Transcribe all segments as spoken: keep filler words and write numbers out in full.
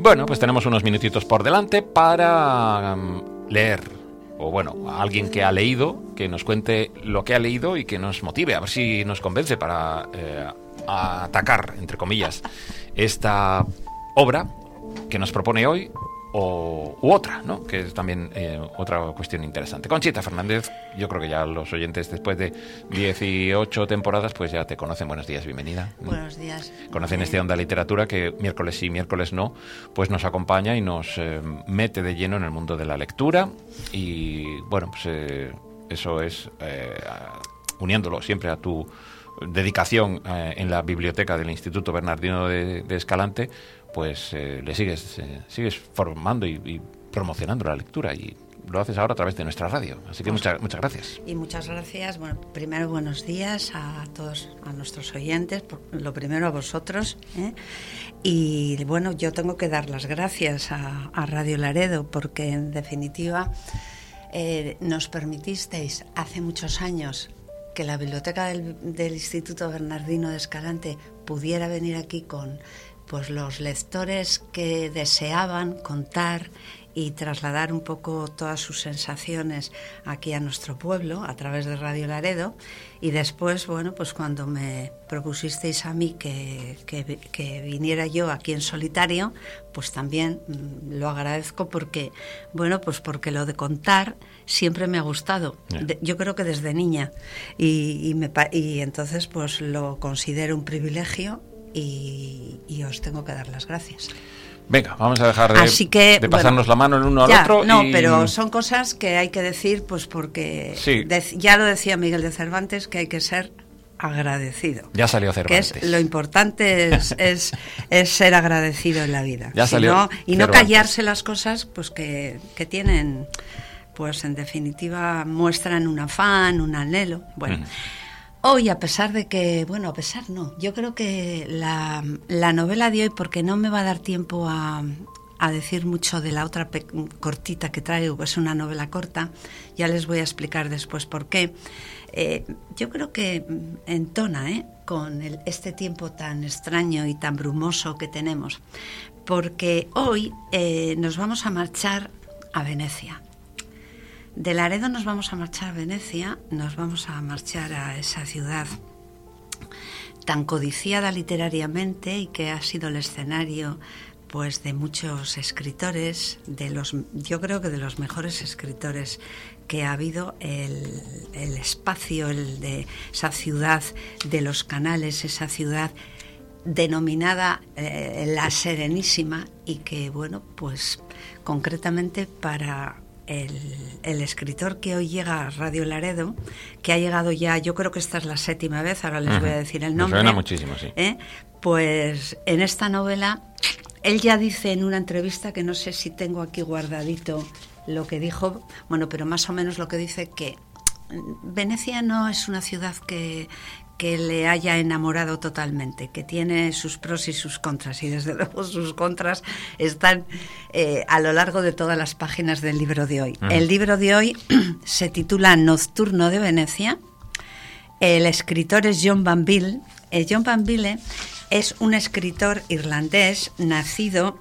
Bueno, pues tenemos unos minutitos por delante para um, leer, o bueno, a alguien que ha leído, que nos cuente lo que ha leído y que nos motive, a ver si nos convence para eh, atacar, entre comillas, esta obra que nos propone hoy, o, u otra, ¿no? Que es también eh, otra cuestión interesante. Conchita Fernández, yo creo que ya los oyentes después de dieciocho temporadas pues ya te conocen. Buenos días, bienvenida. Buenos días. Conocen este Onda Literatura que miércoles sí, miércoles no, pues nos acompaña y nos eh, mete de lleno en el mundo de la lectura y bueno, pues eh, eso es eh, uniéndolo siempre a tu dedicación eh, en la biblioteca del Instituto Bernardino de, de Escalante, pues eh, le sigues eh, sigues formando y, y promocionando la lectura, y lo haces ahora a través de nuestra radio. Así que muchas muchas gracias. Y muchas gracias. Bueno, primero buenos días a todos, a nuestros oyentes, por, lo primero a vosotros, ¿eh? Y bueno, yo tengo que dar las gracias a, a Radio Laredo, porque en definitiva eh, nos permitisteis hace muchos años que la biblioteca del, del Instituto Bernardino de Escalante pudiera venir aquí con pues los lectores que deseaban contar y trasladar un poco todas sus sensaciones aquí a nuestro pueblo a través de Radio Laredo. Y después, bueno, pues cuando me propusisteis a mí que, que, que viniera yo aquí en solitario, pues también mmm, lo agradezco, porque, bueno, pues porque lo de contar siempre me ha gustado. Yeah. De, yo creo que desde niña. Y, y, me, y entonces pues lo considero un privilegio y, y os tengo que dar las gracias. Venga, vamos a dejar de, Así que, de pasarnos bueno, la mano el uno al ya, otro. No, y... pero son cosas que hay que decir, pues porque sí. de, ya lo decía Miguel de Cervantes, que hay que ser agradecido. Ya salió Cervantes. Que es, lo importante es, es, es ser agradecido en la vida. Ya salió si no, y no Cervantes. callarse las cosas pues que, que tienen, pues en definitiva muestran un afán, un anhelo. Bueno. Uh-huh. Hoy, a pesar de que, bueno, a pesar no, yo creo que la, la novela de hoy, porque no me va a dar tiempo a, a decir mucho de la otra pe- cortita que traigo, que es una novela corta, ya les voy a explicar después por qué. Eh, yo creo que entona ¿eh? con el, este tiempo tan extraño y tan brumoso que tenemos, porque hoy eh, nos vamos a marchar a Venecia. De Laredo nos vamos a marchar a Venecia, nos vamos a marchar a esa ciudad tan codiciada literariamente y que ha sido el escenario pues de muchos escritores, de los, yo creo que de los mejores escritores que ha habido, el, el espacio, el de esa ciudad de los canales, esa ciudad denominada eh, La Serenísima, y que bueno, pues concretamente para El, el escritor que hoy llega a Radio Laredo, que ha llegado ya, yo creo que esta es la séptima vez, ahora les uh-huh. voy a decir el nombre. Me suena muchísimo, sí. ¿eh? Pues en esta novela, él ya dice en una entrevista, que no sé si tengo aquí guardadito lo que dijo, bueno, pero más o menos lo que dice, que Venecia no es una ciudad que... que le haya enamorado totalmente, que tiene sus pros y sus contras, y desde luego sus contras están eh, a lo largo de todas las páginas del libro de hoy. Uh-huh. El libro de hoy se titula Nocturno de Venecia. El escritor es John Banville. Eh, John Banville es un escritor irlandés nacido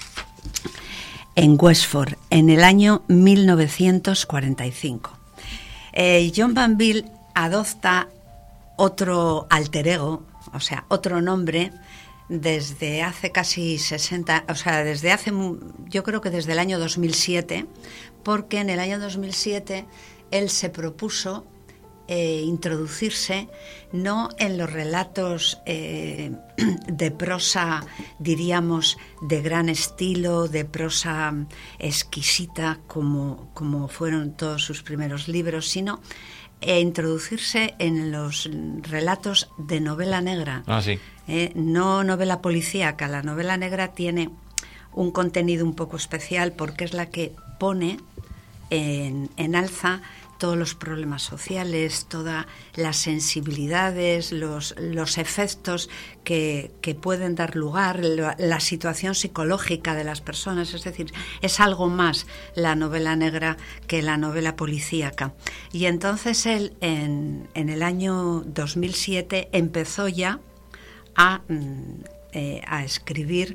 en Wexford en el año mil novecientos cuarenta y cinco. Eh, John Banville adopta otro alter ego, o sea, otro nombre, desde hace casi sesenta, o sea, desde hace, yo creo que desde el año dos mil siete, porque en el año dos mil siete él se propuso eh, introducirse no en los relatos eh, de prosa, diríamos, de gran estilo, de prosa exquisita, como, como fueron todos sus primeros libros, sino e introducirse en los relatos de novela negra. Ah, sí. Eh, no novela policíaca. La novela negra tiene un contenido un poco especial porque es la que pone en, en alza todos los problemas sociales, todas las sensibilidades, los, los efectos que, que pueden dar lugar, la, la situación psicológica de las personas. Es decir, es algo más la novela negra que la novela policíaca. Y entonces él, en, en el año dos mil siete, empezó ya a, eh, a escribir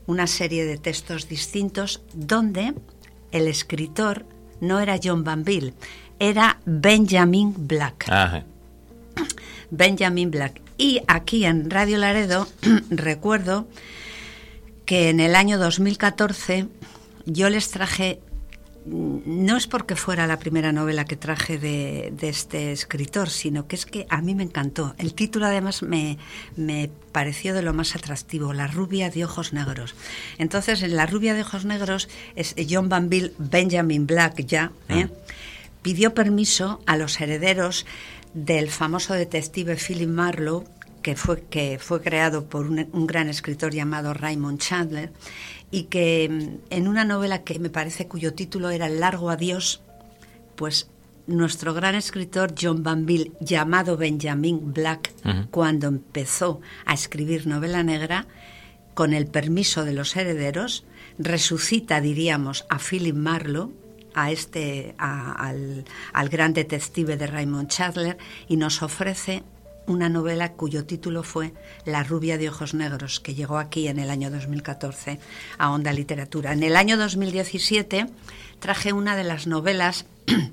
una serie de textos distintos donde el escritor no era John Banville, era Benjamin Black. Ajá. Benjamin Black. Y aquí en Radio Laredo recuerdo que en el año dos mil catorce yo les traje, no es porque fuera la primera novela que traje de, de este escritor, sino que es que a mí me encantó. El título además me, me pareció de lo más atractivo, La rubia de ojos negros. Entonces, en La rubia de ojos negros, es John Banville, Benjamin Black ya, ¿eh? pidió permiso a los herederos del famoso detective Philip Marlowe, que fue, que fue creado por un, un gran escritor llamado Raymond Chandler, y que en una novela que me parece cuyo título era El largo adiós, pues nuestro gran escritor John Banville, llamado Benjamin Black, uh-huh. cuando empezó a escribir novela negra, con el permiso de los herederos, resucita, diríamos, a Philip Marlowe, a este, a, al, al gran detective de Raymond Chandler, y nos ofrece una novela cuyo título fue La rubia de ojos negros, que llegó aquí en el año dos mil catorce a Onda Literatura. En el año dos mil diecisiete traje una de las novelas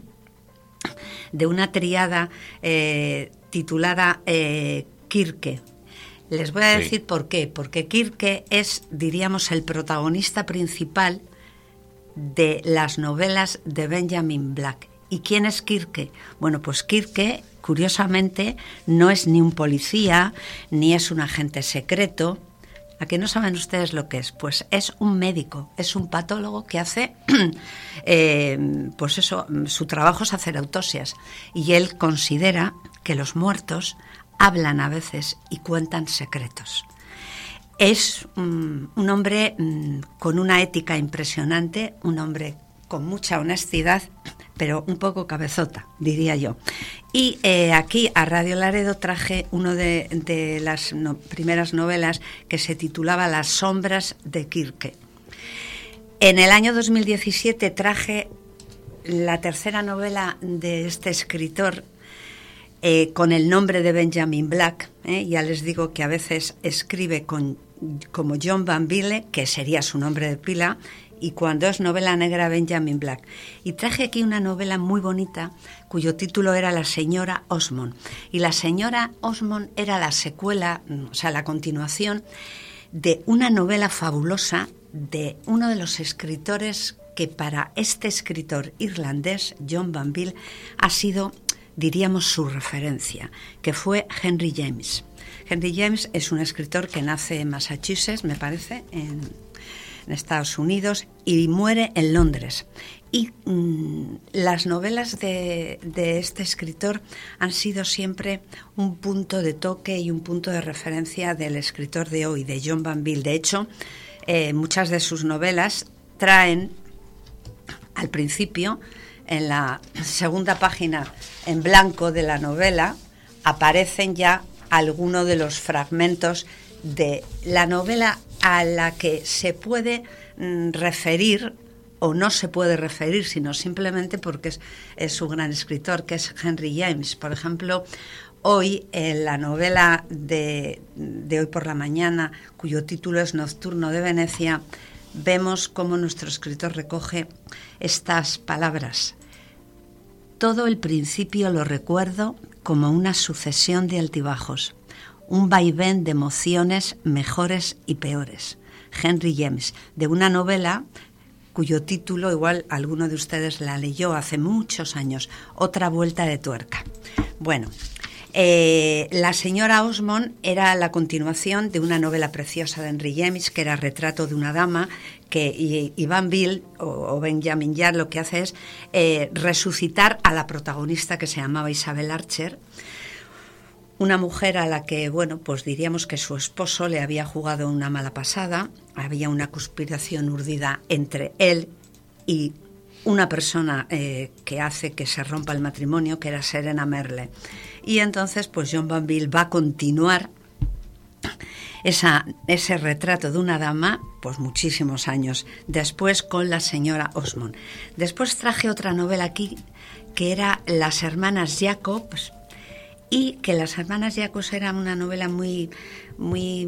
de una triada eh, titulada eh, Kirke. Les voy a decir sí. por qué. Porque Kirke es, diríamos, el protagonista principal de las novelas de Benjamin Black. ¿Y quién es Kirke? Bueno, pues Kirke, curiosamente, no es ni un policía, ni es un agente secreto. ¿A qué no saben ustedes lo que es? Pues es un médico, es un patólogo que hace, eh, pues eso, su trabajo es hacer autopsias. Y él considera que los muertos hablan a veces y cuentan secretos. Es um, un hombre um, con una ética impresionante, un hombre con mucha honestidad, pero un poco cabezota, diría yo. Y eh, aquí a Radio Laredo traje uno de, de las no, primeras novelas que se titulaba Las sombras de Kirke. En el año dos mil diecisiete traje la tercera novela de este escritor eh, con el nombre de Benjamin Black. Eh, ya les digo que a veces escribe con, como John Banville, que sería su nombre de pila, y cuando es novela negra, Benjamin Black. Y traje aquí una novela muy bonita cuyo título era La señora Osmond. Y La señora Osmond era la secuela, o sea, la continuación de una novela fabulosa de uno de los escritores que para este escritor irlandés, John Banville, ha sido, diríamos, su referencia, que fue Henry James. Henry James es un escritor que nace en Massachusetts, me parece, en... en Estados Unidos, y muere en Londres. Y mmm, las novelas de, de este escritor han sido siempre un punto de toque y un punto de referencia del escritor de hoy, de John Banville. De hecho, eh, muchas de sus novelas traen al principio, en la segunda página en blanco de la novela, aparecen ya algunos de los fragmentos de la novela a la que se puede mm, referir o no se puede referir, sino simplemente porque es, es su gran escritor, que es Henry James. Por ejemplo, hoy en la novela de, de Hoy por la Mañana, cuyo título es Nocturno de Venecia, vemos cómo nuestro escritor recoge estas palabras. Todo el principio lo recuerdo como una sucesión de altibajos, un vaivén de emociones mejores y peores. Henry James, de una novela cuyo título igual alguno de ustedes la leyó hace muchos años, Otra vuelta de tuerca. Bueno, eh, La señora Osmond era la continuación de una novela preciosa de Henry James, que era Retrato de una dama, que y, y Banville, o, o Benjamin Black, lo que hace es eh, resucitar a la protagonista, que se llamaba Isabel Archer, una mujer a la que, bueno, pues diríamos que su esposo le había jugado una mala pasada, había una conspiración urdida entre él y una persona eh, que hace que se rompa el matrimonio, que era Serena Merle. Y entonces, pues John Banville va a continuar esa, ese retrato de una dama, pues muchísimos años después, con La señora Osmond. Después traje otra novela aquí, que era Las hermanas Jacobs, y que Las hermanas Jacos era una novela muy, muy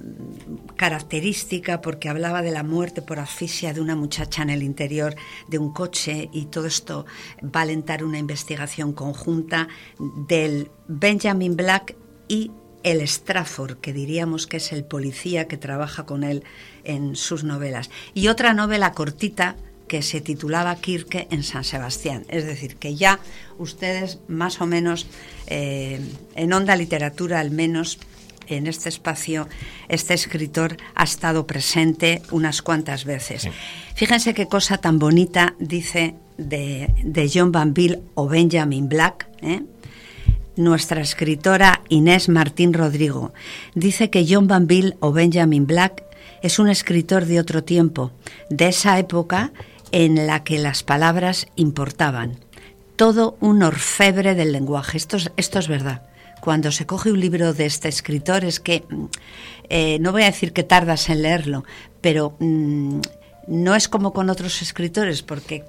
característica porque hablaba de la muerte por asfixia de una muchacha en el interior de un coche, y todo esto va a alentar una investigación conjunta del Benjamin Black y el Strafford, que diríamos que es el policía que trabaja con él en sus novelas. Y otra novela cortita que se titulaba Kirke en San Sebastián. Es decir, que ya ustedes más o menos, eh, en Onda Literatura al menos, en este espacio, este escritor ha estado presente unas cuantas veces. Sí. Fíjense qué cosa tan bonita dice de, de John Banville o Benjamin Black, ¿eh? Nuestra escritora Inés Martín Rodrigo dice que John Banville o Benjamin Black es un escritor de otro tiempo, de esa época en la que las palabras importaban. Todo un orfebre del lenguaje. Esto es, esto es verdad. Cuando se coge un libro de este escritor es que, eh, no voy a decir que tardas en leerlo, pero mmm, no es como con otros escritores, porque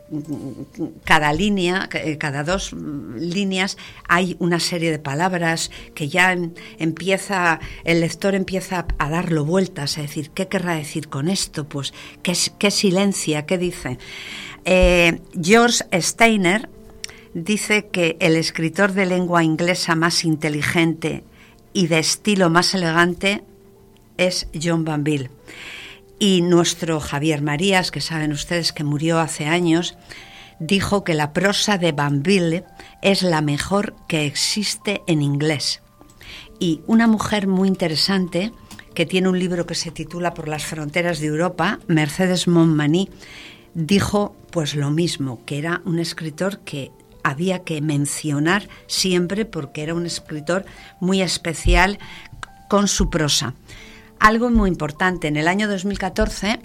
cada línea, cada dos líneas hay una serie de palabras que ya empieza, el lector empieza a darlo vueltas, a decir, ¿qué querrá decir con esto? Pues, ¿qué, qué silencia? ¿Qué dice? Eh, George Steiner dice que el escritor de lengua inglesa más inteligente y de estilo más elegante es John Banville. Y nuestro Javier Marías, que saben ustedes que murió hace años, dijo que la prosa de Banville es la mejor que existe en inglés. Y una mujer muy interesante, que tiene un libro que se titula Por las fronteras de Europa, Mercedes Montmany, dijo pues lo mismo, que era un escritor que había que mencionar siempre porque era un escritor muy especial con su prosa. Algo muy importante, en el año dos mil catorce,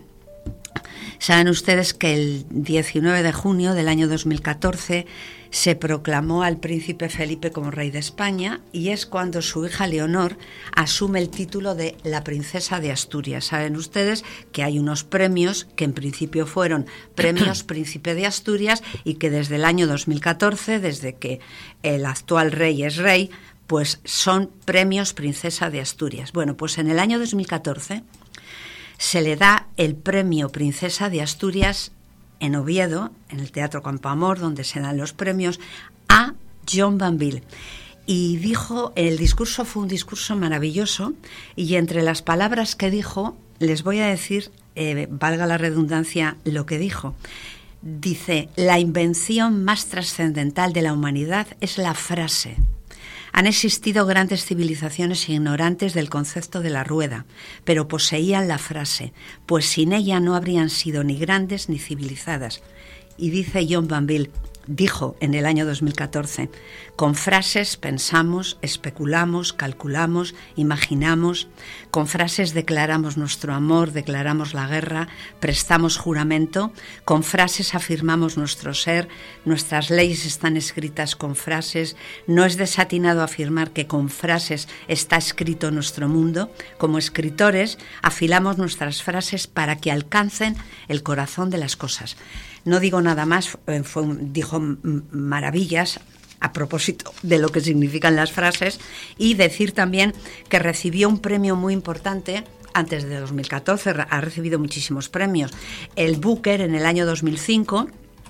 saben ustedes que el diecinueve de junio del año dos mil catorce se proclamó al príncipe Felipe como rey de España, y es cuando su hija Leonor asume el título de la princesa de Asturias. Saben ustedes que hay unos premios que en principio fueron premios Príncipe de Asturias y que desde el año dos mil catorce, desde que el actual rey es rey, pues son premios Princesa de Asturias. Bueno, pues en el año dos mil catorce se le da el premio Princesa de Asturias en Oviedo, en el Teatro Campo Amor, donde se dan los premios, a John Banville. Y dijo, el discurso fue un discurso maravilloso, y entre las palabras que dijo, les voy a decir, eh, valga la redundancia, lo que dijo. Dice, la invención más trascendental de la humanidad es la frase. Han existido grandes civilizaciones ignorantes del concepto de la rueda, pero poseían la frase, pues sin ella no habrían sido ni grandes ni civilizadas. Y dice John Banville, dijo en el año dos mil catorce, con frases pensamos, especulamos, calculamos, imaginamos, con frases declaramos nuestro amor, declaramos la guerra, prestamos juramento, con frases afirmamos nuestro ser, nuestras leyes están escritas con frases, no es desatinado afirmar que con frases está escrito nuestro mundo. Como escritores afilamos nuestras frases para que alcancen el corazón de las cosas. No digo nada más, fue, dijo maravillas a propósito de lo que significan las frases, y decir también que recibió un premio muy importante antes de dos mil catorce, ha recibido muchísimos premios, el Booker en el año dos mil cinco,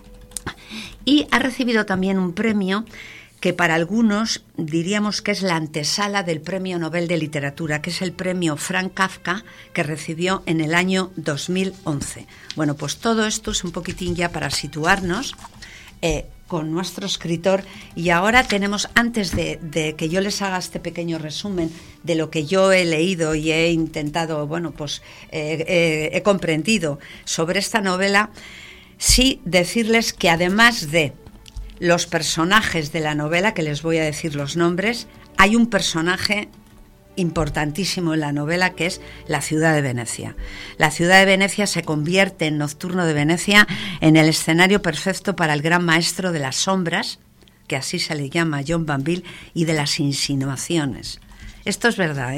y ha recibido también un premio que para algunos diríamos que es la antesala del Premio Nobel de Literatura, que es el premio Franz Kafka, que recibió en el año dos mil once. Bueno, pues todo esto es un poquitín ya para situarnos eh, con nuestro escritor, y ahora tenemos, antes de, de que yo les haga este pequeño resumen de lo que yo he leído y he intentado, bueno, pues eh, eh, he comprendido sobre esta novela, sí decirles que además de los personajes de la novela, que les voy a decir los nombres, hay un personaje importantísimo en la novela, que es la ciudad de Venecia. La ciudad de Venecia se convierte en Nocturno de Venecia en el escenario perfecto para el gran maestro de las sombras, que así se le llama John Banville, y de las insinuaciones. Esto es verdad, ¿eh?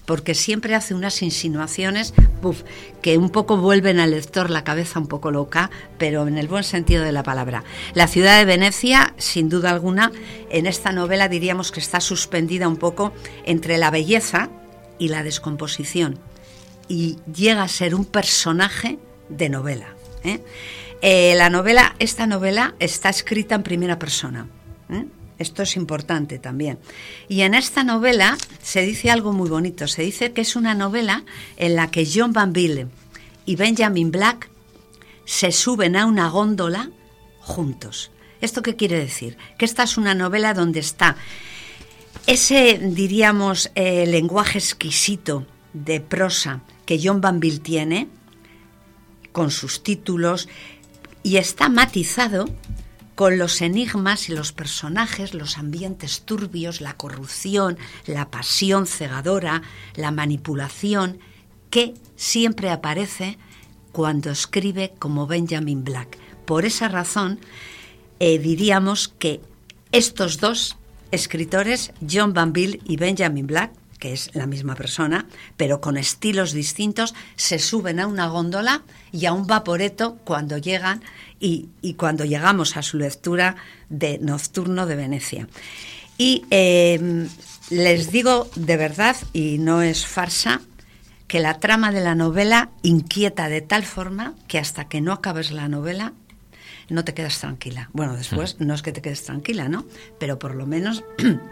porque siempre hace unas insinuaciones uf, que un poco vuelven al lector la cabeza un poco loca, pero en el buen sentido de la palabra. La ciudad de Venecia, sin duda alguna, en esta novela diríamos que está suspendida un poco entre la belleza y la descomposición, y llega a ser un personaje de novela, ¿eh? Eh, la novela, esta novela está escrita en primera persona, ¿eh? Esto es importante también. Y en esta novela se dice algo muy bonito. Se dice que es una novela en la que John Banville y Benjamin Black se suben a una góndola juntos. ¿Esto qué quiere decir? Que esta es una novela donde está ese, diríamos, eh, lenguaje exquisito de prosa que John Banville tiene, con sus títulos, y está matizado con los enigmas y los personajes, los ambientes turbios, la corrupción, la pasión cegadora, la manipulación, que siempre aparece cuando escribe como Benjamin Black. Por esa razón, eh, diríamos que estos dos escritores, John Banville y Benjamin Black, que es la misma persona, pero con estilos distintos, se suben a una góndola y a un vaporeto cuando llegan y, y cuando llegamos a su lectura de Nocturno de Venecia. Y eh, les digo de verdad, y no es farsa, que la trama de la novela inquieta de tal forma que hasta que no acabes la novela no te quedas tranquila. Bueno, después no es que te quedes tranquila, ¿no? Pero por lo menos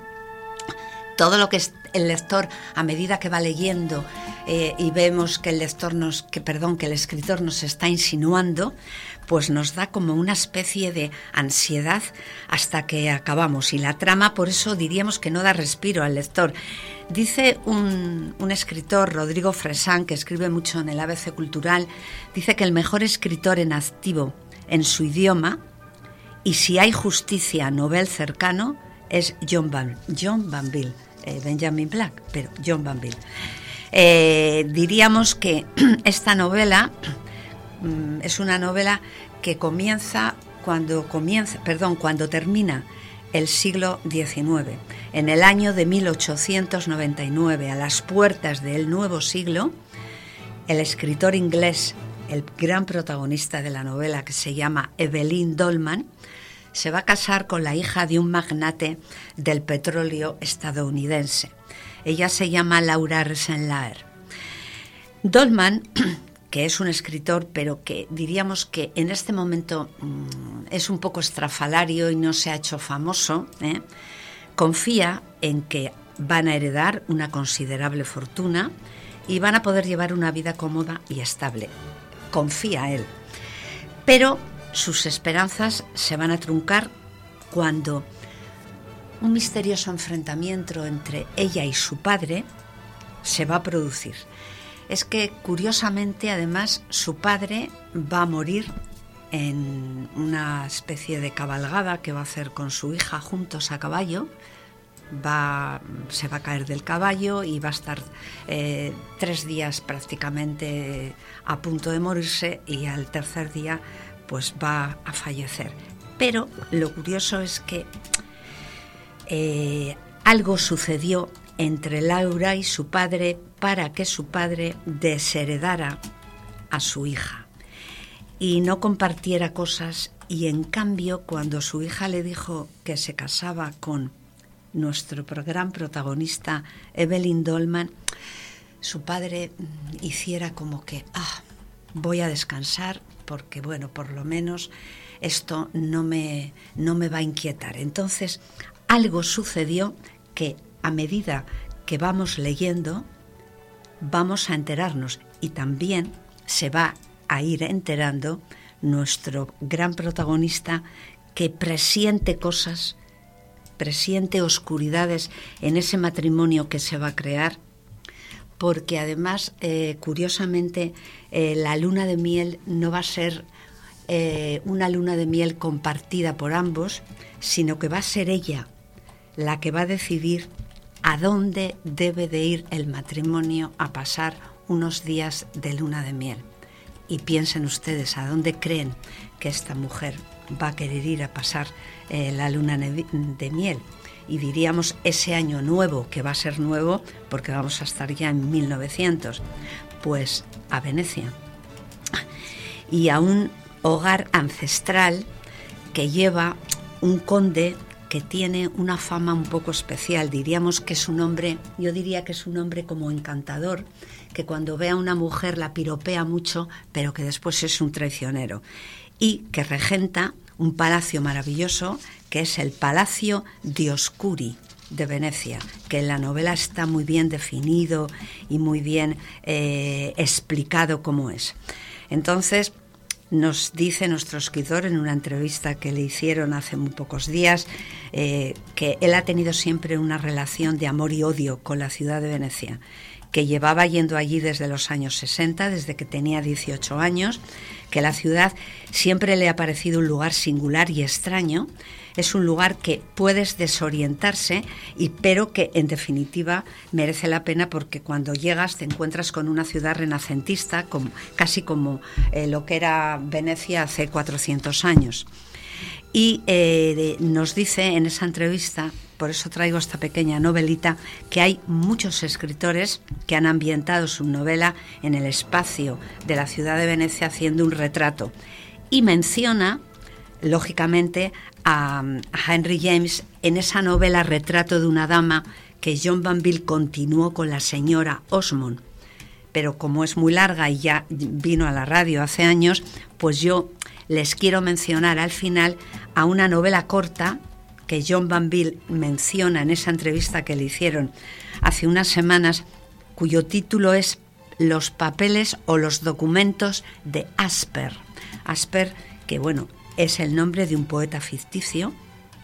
todo lo que es el lector, a medida que va leyendo eh, y vemos que el lector nos, que perdón, que el escritor nos está insinuando, pues nos da como una especie de ansiedad hasta que acabamos. Y la trama, por eso diríamos que no da respiro al lector. Dice un, un escritor, Rodrigo Fresán, que escribe mucho en el A B C Cultural, dice que el mejor escritor en activo en su idioma, y si hay justicia novel cercano, es John, Van, John Banville, eh, Benjamin Black, pero John Banville. Eh, diríamos que esta novela mm, es una novela que comienza cuando comienza, perdón, cuando termina el siglo diecinueve. En el año de mil ochocientos noventa y nueve, a las puertas del nuevo siglo, el escritor inglés, el gran protagonista de la novela, que se llama Evelyn Dolman, se va a casar con la hija de un magnate del petróleo estadounidense. Ella se llama Laura Rosenlaer. Dolman, que es un escritor, pero que diríamos que en este momento mmm, es un poco estrafalario y no se ha hecho famoso, ¿eh? confía en que van a heredar una considerable fortuna y van a poder llevar una vida cómoda y estable. Confía él. Pero sus esperanzas se van a truncar cuando un misterioso enfrentamiento entre ella y su padre se va a producir. Es que, curiosamente, además, su padre va a morir en una especie de cabalgada que va a hacer con su hija juntos a caballo. Va, se va a caer del caballo y va a estar eh, tres días prácticamente a punto de morirse, y al tercer día pues va a fallecer. Pero lo curioso es que eh, algo sucedió entre Laura y su padre para que su padre desheredara a su hija y no compartiera cosas, y en cambio cuando su hija le dijo que se casaba con nuestro gran protagonista Evelyn Dolman, su padre hiciera como que ah, voy a descansar porque bueno, por lo menos esto no me, no me va a inquietar. Entonces algo sucedió que a medida que vamos leyendo vamos a enterarnos, y también se va a ir enterando nuestro gran protagonista, que presiente cosas, presiente oscuridades en ese matrimonio que se va a crear, porque además, eh, curiosamente, eh, la luna de miel no va a ser eh, una luna de miel compartida por ambos, sino que va a ser ella la que va a decidir a dónde debe de ir el matrimonio a pasar unos días de luna de miel. Y piensen ustedes, ¿a dónde creen que esta mujer va a querer ir a pasar eh, la luna de miel? y diríamos ese año nuevo, que va a ser nuevo porque vamos a estar ya en mil novecientos, pues a Venecia y a un hogar ancestral que lleva un conde que tiene una fama un poco especial. Diríamos que es un hombre, yo diría que es un hombre como encantador, que cuando ve a una mujer la piropea mucho, pero que después es un traicionero, y que regenta un palacio maravilloso que es el Palacio Dioscuri de Venecia, que en la novela está muy bien definido y muy bien eh, explicado cómo es. Entonces, nos dice nuestro escritor en una entrevista que le hicieron hace muy pocos días eh, que él ha tenido siempre una relación de amor y odio con la ciudad de Venecia, que llevaba yendo allí desde los años sesenta, desde que tenía dieciocho años, que la ciudad siempre le ha parecido un lugar singular y extraño. Es un lugar que puedes desorientarse, y, pero que en definitiva merece la pena, porque cuando llegas te encuentras con una ciudad renacentista, como, casi como eh, lo que era Venecia hace cuatrocientos años. Y eh, nos dice en esa entrevista, por eso traigo esta pequeña novelita, que hay muchos escritores que han ambientado su novela en el espacio de la ciudad de Venecia haciendo un retrato. Y menciona, lógicamente, a, a Henry James en esa novela Retrato de una dama, que John Banville continuó con la señora Osmond. Pero como es muy larga y ya vino a la radio hace años, pues yo les quiero mencionar al final a una novela corta que John Banville menciona en esa entrevista que le hicieron hace unas semanas, cuyo título es Los papeles o los documentos de Asper. Asper, que bueno, es el nombre de un poeta ficticio,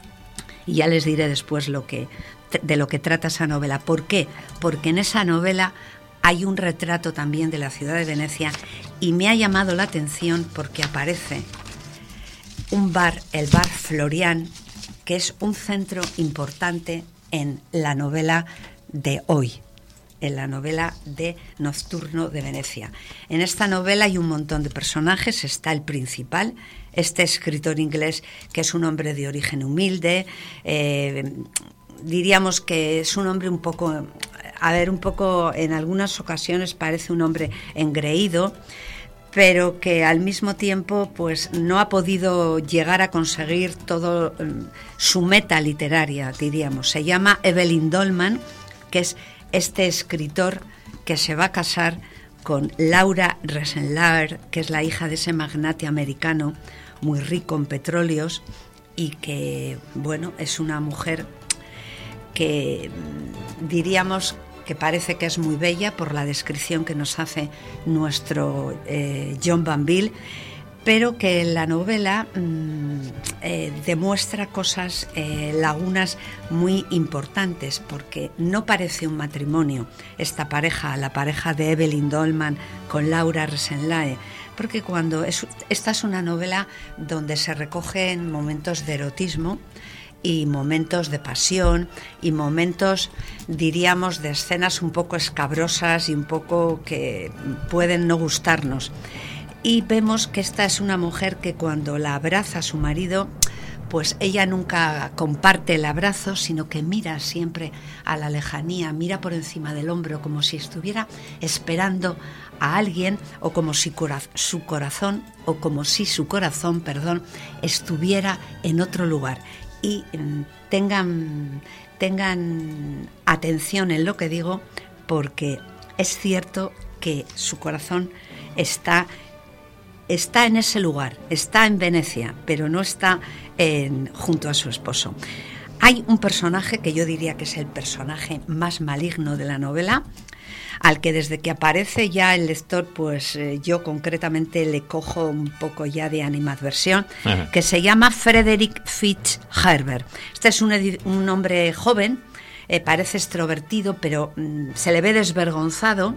y ya les diré después lo que, de lo que trata esa novela. ¿Por qué? Porque en esa novela hay un retrato también de la ciudad de Venecia, y me ha llamado la atención porque aparece un bar, el bar Florian, que es un centro importante en la novela de hoy, en la novela de Nocturno de Venecia. En esta novela hay un montón de personajes. Está el principal, este escritor inglés, que es un hombre de origen humilde, eh, diríamos que es un hombre un poco, a ver, un poco, en algunas ocasiones parece un hombre engreído, pero que al mismo tiempo pues no ha podido llegar a conseguir todo um, su meta literaria, diríamos. Se llama Evelyn Dolman, que es este escritor que se va a casar con Laura Resenlaer, que es la hija de ese magnate americano muy rico en petróleos, y que, bueno, es una mujer que diríamos que parece que es muy bella por la descripción que nos hace nuestro eh, John Banville, pero que en la novela mmm, eh, demuestra cosas, eh, lagunas muy importantes, porque no parece un matrimonio esta pareja, la pareja de Evelyn Dolman con Laura Resenlaer, porque cuando es, esta es una novela donde se recogen momentos de erotismo y momentos de pasión y momentos, diríamos, de escenas un poco escabrosas y un poco que pueden no gustarnos. Y vemos que esta es una mujer que cuando la abraza a su marido, pues ella nunca comparte el abrazo, sino que mira siempre a la lejanía, mira por encima del hombro, como si estuviera esperando a alguien, o como si cora- su corazón, o como si su corazón, perdón, estuviera en otro lugar. Y tengan, tengan atención en lo que digo, porque es cierto que su corazón está, está en ese lugar, está en Venecia, pero no está en, junto a su esposo. Hay un personaje que yo diría que es el personaje más maligno de la novela, al que desde que aparece ya el lector, pues eh, yo concretamente le cojo un poco ya de animadversión, uh-huh. que se llama Frederick Fitzherbert. Este es un, un hombre joven, eh, parece extrovertido, pero mm, se le ve desvergonzado,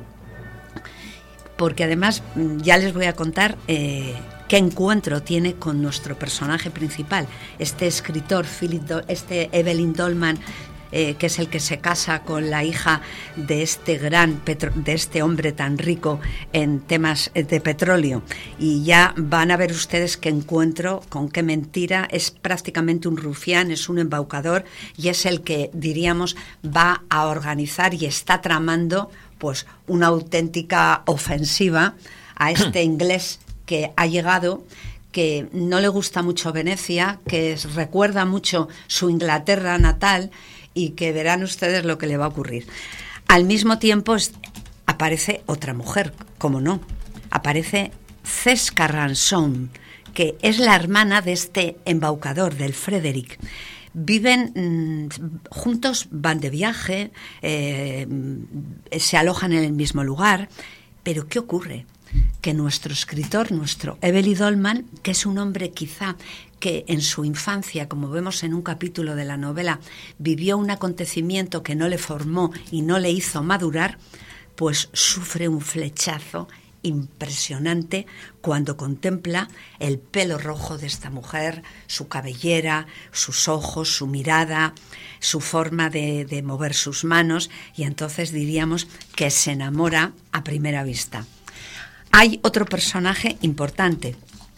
porque además mm, ya les voy a contar eh, qué encuentro tiene con nuestro personaje principal, este escritor, Philip Do- este Evelyn Dolman, eh, que es el que se casa con la hija de este gran petro- de este hombre tan rico en temas de petróleo, y ya van a ver ustedes qué encuentro, con qué mentira. Es prácticamente un rufián, es un embaucador, y es el que, diríamos, va a organizar y está tramando pues una auténtica ofensiva a este inglés que ha llegado, que no le gusta mucho Venecia, que es, recuerda mucho su Inglaterra natal, y que verán ustedes lo que le va a ocurrir. Al mismo tiempo es, aparece otra mujer, ¿cómo no? Aparece Cesca Ransom, que es la hermana de este embaucador, del Frederick. Viven mmm, juntos, van de viaje, eh, se alojan en el mismo lugar, pero ¿qué ocurre? Que nuestro escritor, nuestro Evelyn Dolman, que es un hombre quizá que en su infancia, como vemos en un capítulo de la novela, vivió un acontecimiento que no le formó y no le hizo madurar, pues sufre un flechazo impresionante cuando contempla el pelo rojo de esta mujer, su cabellera, sus ojos, su mirada, su forma de, de mover sus manos, y entonces diríamos que se enamora a primera vista. Hay otro personaje importante,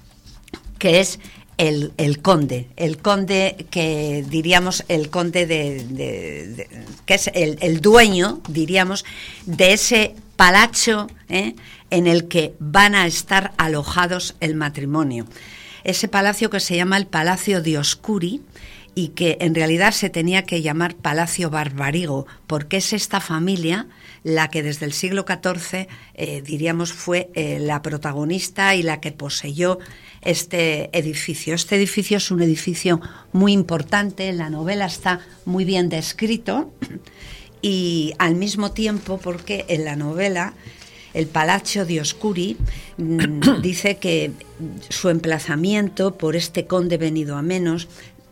que es el, el conde, el conde que diríamos el conde de, de, de que es el, el dueño, diríamos, de ese palacio, ¿eh? en el que van a estar alojados el matrimonio. Ese palacio que se llama el Palacio Dioscuri, y que en realidad se tenía que llamar Palacio Barbarigo, porque es esta familia la que desde el siglo catorce, eh, diríamos, fue eh, la protagonista y la que poseyó este edificio. Este edificio es un edificio muy importante, en la novela está muy bien descrito, y al mismo tiempo, porque en la novela el Palacio Dioscuri mmm, dice que su emplazamiento por este conde venido a menos,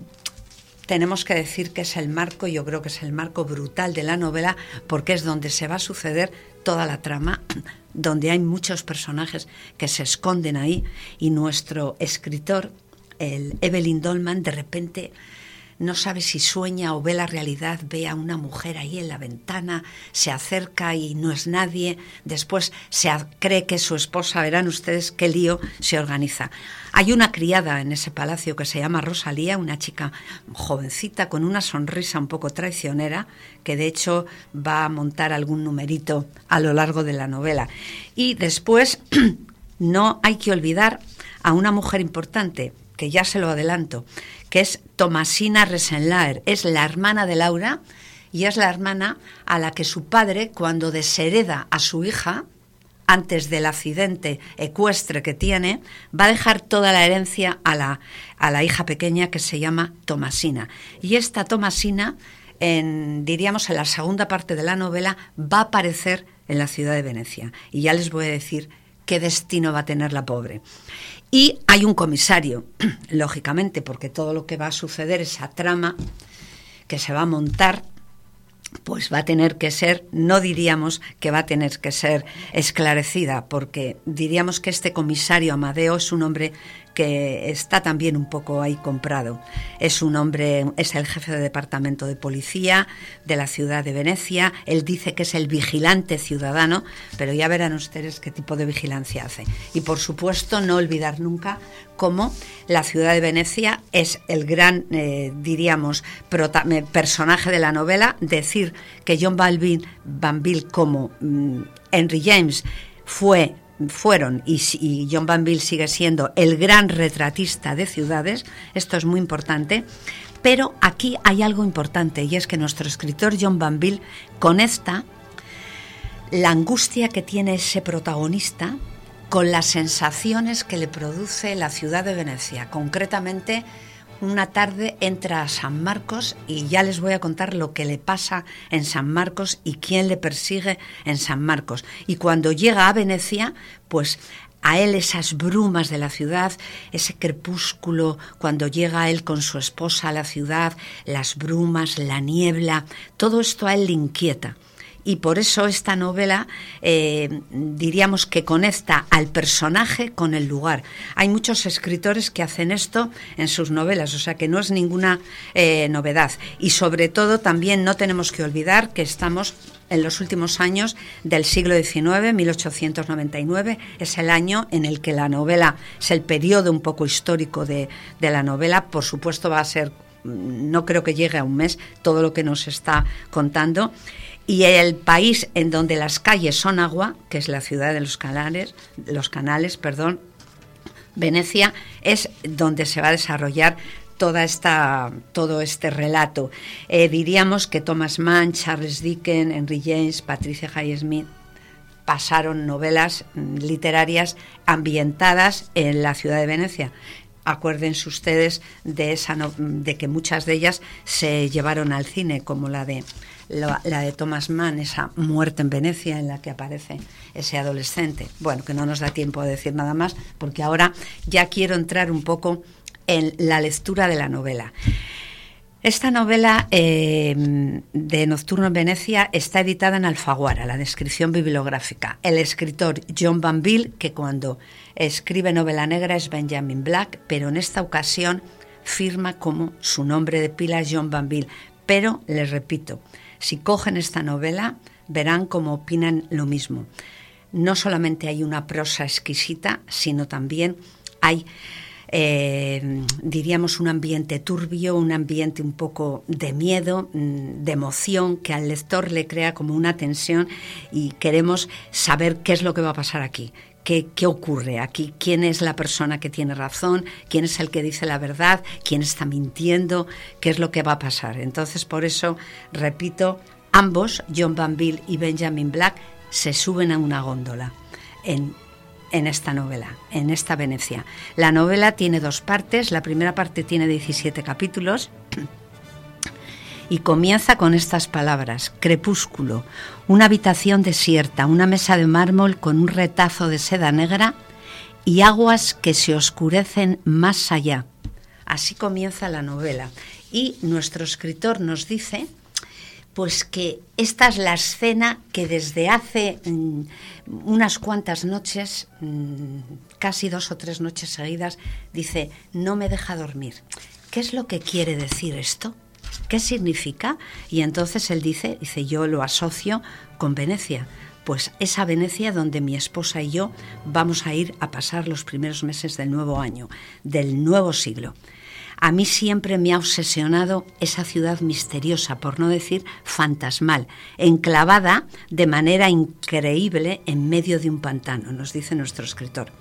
tenemos que decir que es el marco, yo creo que es el marco brutal de la novela, porque es donde se va a suceder toda la trama, donde hay muchos personajes que se esconden ahí, y nuestro escritor, el Evelyn Dolman, de repente no sabe si sueña o ve la realidad, ve a una mujer ahí en la ventana, se acerca y no es nadie, después se cree que es su esposa, verán ustedes qué lío se organiza. Hay una criada en ese palacio que se llama Rosalía, una chica jovencita con una sonrisa un poco traicionera, que de hecho va a montar algún numerito a lo largo de la novela. Y después no hay que olvidar a una mujer importante, que ya se lo adelanto, que es Tomasina Resenlaer, es la hermana de Laura, y es la hermana a la que su padre, cuando deshereda a su hija, antes del accidente ecuestre que tiene, va a dejar toda la herencia a la, a la hija pequeña, que se llama Tomasina. Y esta Tomasina, en, diríamos en la segunda parte de la novela, va a aparecer en la ciudad de Venecia. Y ya les voy a decir qué destino va a tener la pobre. Y hay un comisario, lógicamente, porque todo lo que va a suceder, esa trama que se va a montar, pues va a tener que ser, no diríamos que va a tener que ser esclarecida, porque diríamos que este comisario Amadeo es un hombre que está también un poco ahí comprado. Es un hombre, es el jefe de departamento de policía de la ciudad de Venecia. Él dice que es el vigilante ciudadano, pero ya verán ustedes qué tipo de vigilancia hace. Y por supuesto no olvidar nunca cómo la ciudad de Venecia es el gran, eh, diríamos, prota- personaje de la novela. Decir que John Banville, Banville como mm, Henry James fue fueron y, y John Banville sigue siendo el gran retratista de ciudades, esto es muy importante, pero aquí hay algo importante, y es que nuestro escritor John Banville conecta la angustia que tiene ese protagonista con las sensaciones que le produce la ciudad de Venecia. Concretamente, una tarde entra a San Marcos, y ya les voy a contar lo que le pasa en San Marcos y quién le persigue en San Marcos. Y cuando llega a Venecia, pues a él esas brumas de la ciudad, ese crepúsculo, cuando llega él con su esposa a la ciudad, las brumas, la niebla, todo esto a él le inquieta. y por eso esta novela eh, diríamos que conecta al personaje con el lugar. Hay muchos escritores que hacen esto en sus novelas, o sea que no es ninguna eh, novedad. Y sobre todo también no tenemos que olvidar que estamos en los últimos años del siglo diecinueve, mil ochocientos noventa y nueve, es el año en el que la novela, es el periodo un poco histórico de, de la novela. Por supuesto va a ser, no creo que llegue a un mes todo lo que nos está contando. Y el país en donde las calles son agua, que es la ciudad de los canales, los canales, perdón, Venecia, es donde se va a desarrollar toda esta, todo este relato. Eh, diríamos que Thomas Mann, Charles Dickens, Henry James, Patricia Highsmith pasaron novelas literarias ambientadas en la ciudad de Venecia. Acuérdense ustedes de, esa no, de que muchas de ellas se llevaron al cine, como la de, la, la de Thomas Mann, esa Muerte en Venecia, en la que aparece ese adolescente. Bueno, que no nos da tiempo de decir nada más, porque ahora ya quiero entrar un poco en la lectura de la novela. Esta novela eh, de Nocturno en Venecia está editada en Alfaguara, la descripción bibliográfica. El escritor John Banville, que cuando escribe novela negra es Benjamin Black, pero en esta ocasión firma como su nombre de pila John Banville. Pero, les repito, si cogen esta novela, verán cómo opinan lo mismo. No solamente hay una prosa exquisita, sino también hay... Eh, diríamos un ambiente turbio, un ambiente un poco de miedo, de emoción, que al lector le crea como una tensión y queremos saber qué es lo que va a pasar aquí, qué, qué ocurre aquí, quién es la persona que tiene razón, quién es el que dice la verdad, quién está mintiendo, qué es lo que va a pasar. Entonces, por eso, repito, ambos, John Banville y Benjamin Black, se suben a una góndola en en esta novela, en esta Venecia. La novela tiene dos partes. La primera parte tiene diecisiete capítulos y comienza con estas palabras: crepúsculo, una habitación desierta, una mesa de mármol con un retazo de seda negra y aguas que se oscurecen más allá. Así comienza la novela. Y nuestro escritor nos dice pues que esta es la escena que desde hace mmm, unas cuantas noches, mmm, casi dos o tres noches seguidas, dice, no me deja dormir. ¿Qué es lo que quiere decir esto? ¿Qué significa? Y entonces él dice, dice, yo lo asocio con Venecia. Pues esa Venecia donde mi esposa y yo vamos a ir a pasar los primeros meses del nuevo año, del nuevo siglo. A mí siempre me ha obsesionado esa ciudad misteriosa, por no decir fantasmal, enclavada de manera increíble en medio de un pantano, nos dice nuestro escritor.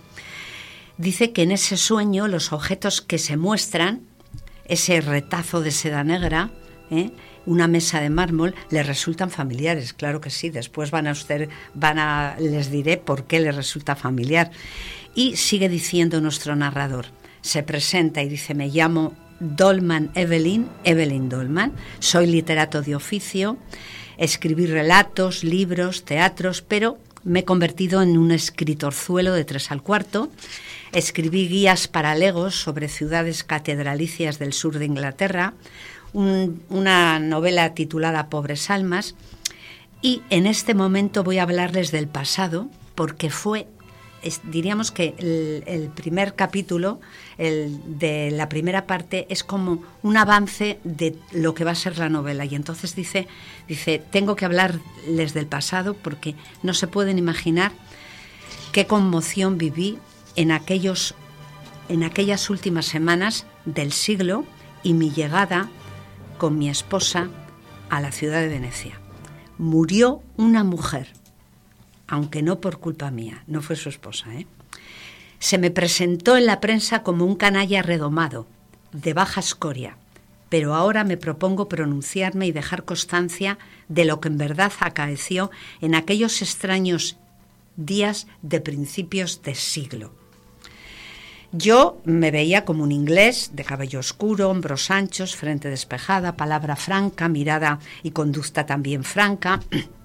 Dice que en ese sueño los objetos que se muestran, ese retazo de seda negra, ¿eh? una mesa de mármol, les resultan familiares. Claro que sí, después van a usted, van a, les diré por qué les resulta familiar. Y sigue diciendo nuestro narrador. Se presenta y dice, me llamo Dolman Evelyn, Evelyn Dolman, soy literato de oficio, escribí relatos, libros, teatros, pero me he convertido en un escritorzuelo de tres al cuarto, escribí guías para legos sobre ciudades catedralicias del sur de Inglaterra, un, una novela titulada Pobres almas, y en este momento voy a hablarles del pasado, porque fue... Es, diríamos que el, el primer capítulo el de la primera parte es como un avance de lo que va a ser la novela, y entonces dice, dice tengo que hablarles del pasado porque no se pueden imaginar qué conmoción viví en, aquellos, en aquellas últimas semanas del siglo y mi llegada con mi esposa a la ciudad de Venecia. Murió una mujer, aunque no por culpa mía, no fue su esposa, ¿eh? Se me presentó en la prensa como un canalla redomado, de baja escoria, pero ahora me propongo pronunciarme y dejar constancia de lo que en verdad acaeció en aquellos extraños días de principios de siglo. Yo me veía como un inglés, de cabello oscuro, hombros anchos, frente despejada, palabra franca, mirada y conducta también franca.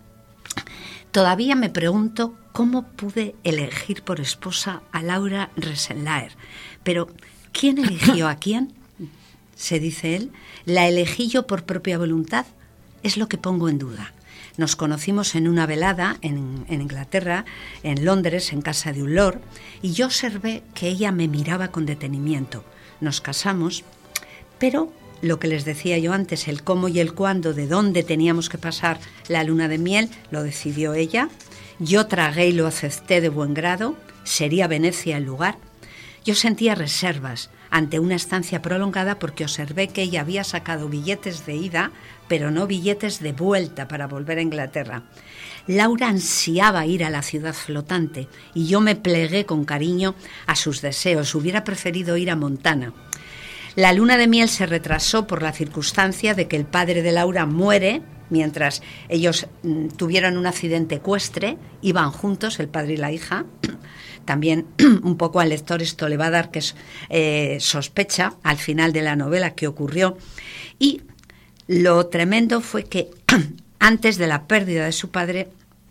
Todavía me pregunto cómo pude elegir por esposa a Laura Rensselaer. Pero, ¿quién eligió a quién? Se dice él. ¿La elegí yo por propia voluntad? Es lo que pongo en duda. Nos conocimos en una velada en, en Inglaterra, en Londres, en casa de un lord, y yo observé que ella me miraba con detenimiento. Nos casamos, pero lo que les decía yo antes, el cómo y el cuándo, de dónde teníamos que pasar la luna de miel, lo decidió ella. Yo tragué y lo acepté de buen grado, sería Venecia el lugar. Yo sentía reservas ante una estancia prolongada porque observé que ella había sacado billetes de ida, pero no billetes de vuelta para volver a Inglaterra. Laura ansiaba ir a la ciudad flotante y yo me plegué con cariño a sus deseos. Hubiera preferido ir a Montana. La luna de miel se retrasó por la circunstancia de que el padre de Laura muere mientras ellos mm, tuvieron un accidente ecuestre, iban juntos, el padre y la hija. También un poco al lector esto le va a dar que eh, sospecha al final de la novela qué ocurrió. Y lo tremendo fue que antes de la pérdida de su padre,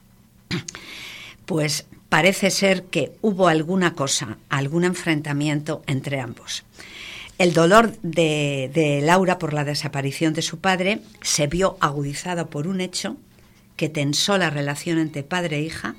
pues parece ser que hubo alguna cosa, algún enfrentamiento entre ambos. El dolor de, de Laura por la desaparición de su padre se vio agudizado por un hecho que tensó la relación entre padre e hija.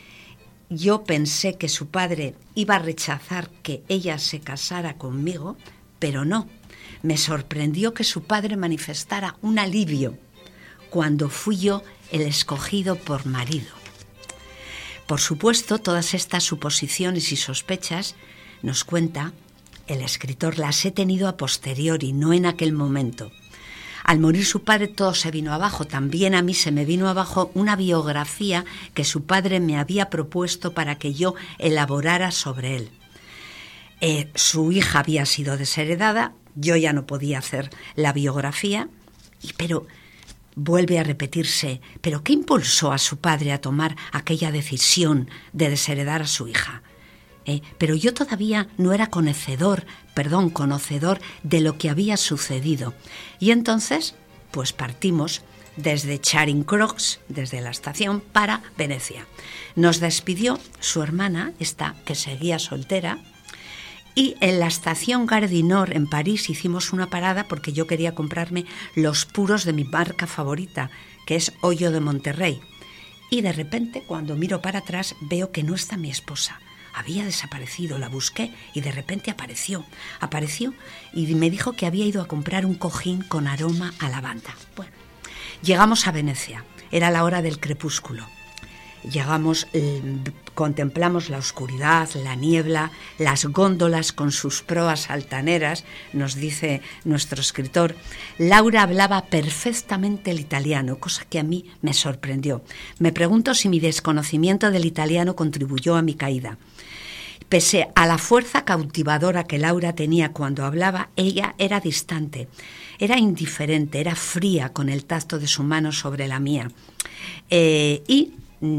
Yo pensé que su padre iba a rechazar que ella se casara conmigo, pero no. Me sorprendió que su padre manifestara un alivio cuando fui yo el escogido por marido. Por supuesto, todas estas suposiciones y sospechas, nos cuenta el escritor, las he tenido a posteriori, no en aquel momento. Al morir su padre todo se vino abajo. También a mí se me vino abajo una biografía que su padre me había propuesto para que yo elaborara sobre él. Eh, su hija había sido desheredada, yo ya no podía hacer la biografía, y, pero vuelve a repetirse, ¿pero qué impulsó a su padre a tomar aquella decisión de desheredar a su hija? Eh, pero yo todavía no era conocedor, perdón, conocedor de lo que había sucedido. Y entonces, pues partimos desde Charing Cross, desde la estación, para Venecia. Nos despidió su hermana, esta que seguía soltera, y en la estación Gare du Nord, en París, hicimos una parada porque yo quería comprarme los puros de mi marca favorita, que es Hoyo de Monterrey. Y de repente, cuando miro para atrás, veo que no está mi esposa. Había desaparecido, la busqué y de repente apareció. Apareció y me dijo que había ido a comprar un cojín con aroma a lavanda. Bueno, llegamos a Venecia. Era la hora del crepúsculo. Llegamos, eh, contemplamos la oscuridad, la niebla, las góndolas con sus proas altaneras, nos dice nuestro escritor. Laura hablaba perfectamente el italiano, cosa que a mí me sorprendió. Me pregunto si mi desconocimiento del italiano contribuyó a mi caída. Pese a la fuerza cautivadora que Laura tenía cuando hablaba, ella era distante, era indiferente, era fría con el tacto de su mano sobre la mía. Eh, y